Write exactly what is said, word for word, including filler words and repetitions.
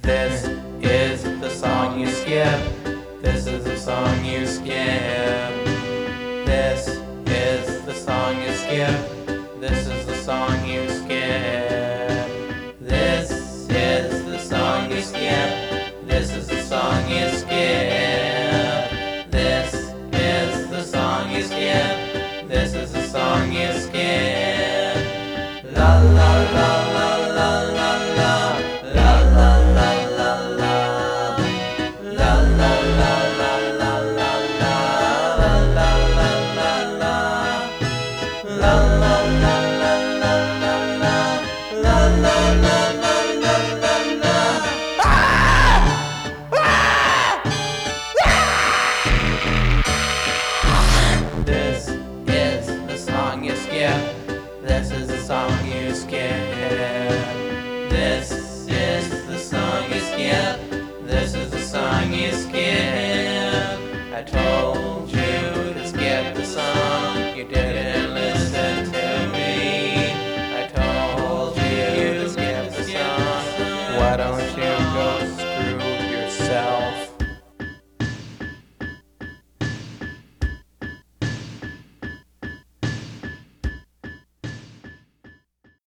This is the song you skip. This is the song you skip. This is the song you skip. This is the song you skip. This is the song you skip. This is the song you skip. This is the song you skip. This is the song you skip. La la la la la la la. La la la la la. La la la la la la la. La la la la la. La la la la la la la. La la la la la la la. This is the song you skip. This is the song you skip. This is the song you skip. This is the song you skip. I told you to skip the song. You didn't listen to me. I told you to skip the song. Why don't you